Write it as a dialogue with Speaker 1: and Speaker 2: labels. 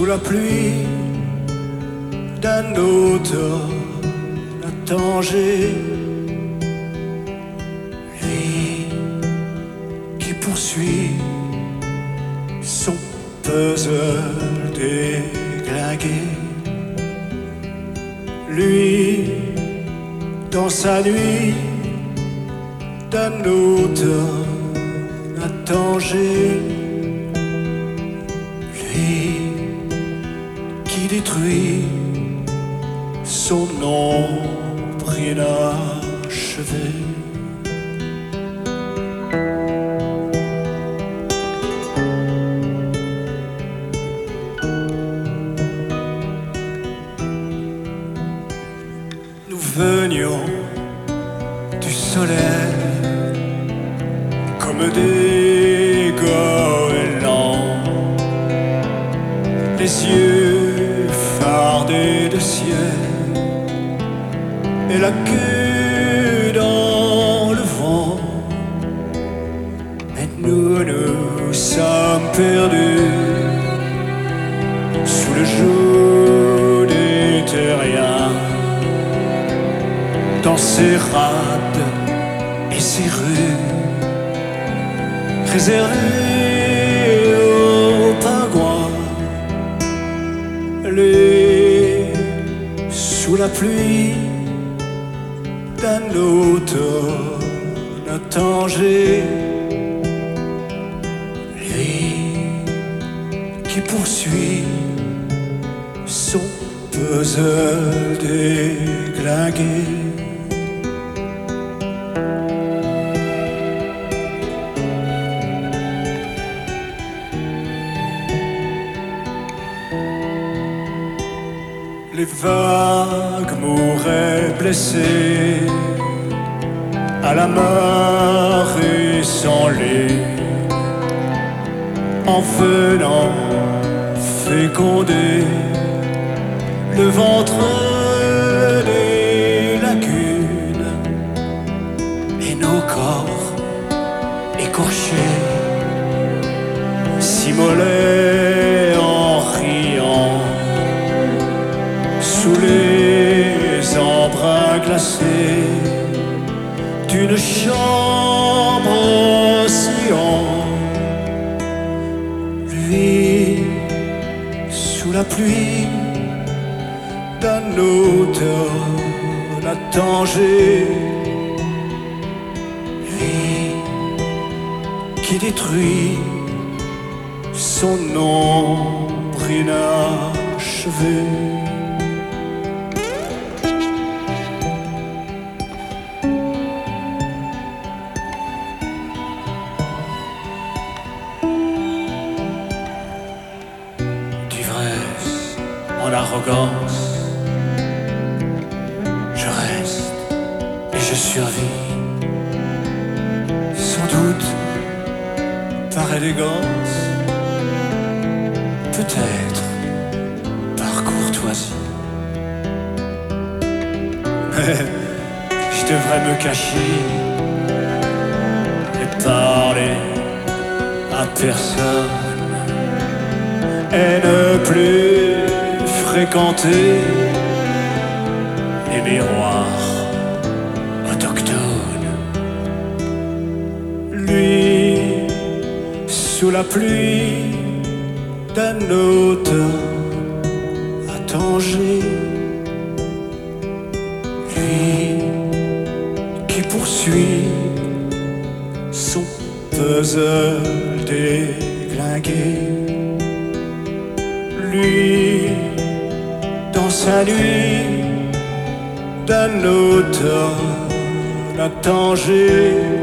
Speaker 1: sous la pluie d'un automne à Tanger. Lui qui poursuit son puzzle déglingué. Lui dans sa nuit d'un automne à Tanger. Qui détruit son ombre inachevé. Nous venions du soleil comme des goélands, les yeux fardés de ciel et la queue dans le vent. Mais nous sommes perdus sous le joug des terriens, dans ces rades et ces rues réservées aux pingouins. Lui, sous la pluie d'un automne à Tanger. Lui qui poursuit son puzzle déglingué. Les vagues mouraient blessées à la marée sans lait, en venant féconder le ventre des lagunes. Et nos corps écorchés s'immolaient en riant sous les embruns glacés d'une chambre oscillant. Lui, sous la pluie d'un automne à Tanger. Lui qui détruit son ombre inachevée. En arrogance, je reste et je survis, sans doute par élégance, peut-être par courtoisie. Mais je devrais me cacher et parler à personne et ne plus fréquenter les miroirs autochtones. Lui, sous la pluie d'un automne à Tanger. Lui qui poursuit son puzzle déglingué. Lui dans sa nuit d'un automne à Tanger.